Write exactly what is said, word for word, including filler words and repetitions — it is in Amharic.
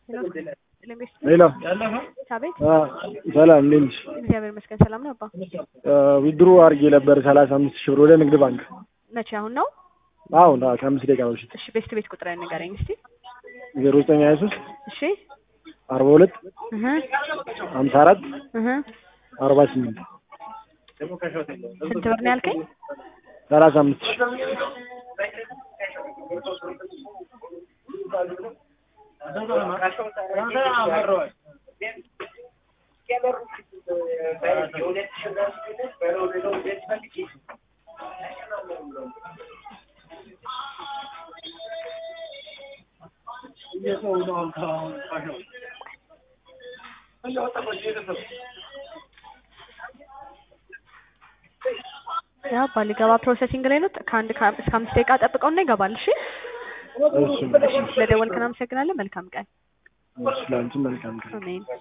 ሄሎ አቤት ሰላም እንዴት ነሽ? እግዚአብሔር ይመስገን ሰላም ነው አባ። ዊድሮ አድርጌ ነበር ሰላሳ አምስት ሺህ ብር ወደ ንግድ ባንክ። መቼ አሁን ነው? አሁን አዎ ከአምስት ደቂቃ በፊት። እሺ ቤስት ቤት ቁጥር ንገረኝ እስቲ። ዜሮ ዘጠኝ ሀያ ሶስት እሺ አርባ ሁለት እህ ሀምሳ አራት እህ አርባ ስምንት ስንት ብር ነው ያልከኝ? ሰላሳ አምስት ሺህ ያ ባሊገባ ፕሮሰሲንግ ላይ ነው። ከአንድ እስከ አምስት ደቂቃ ጠብቀውና ይገባል። እሺ እሺ ስለደወልከን አመሰግናለሁ። መልካም ቀን። እሺ ላንቺ መልካም ቀን። አሜን።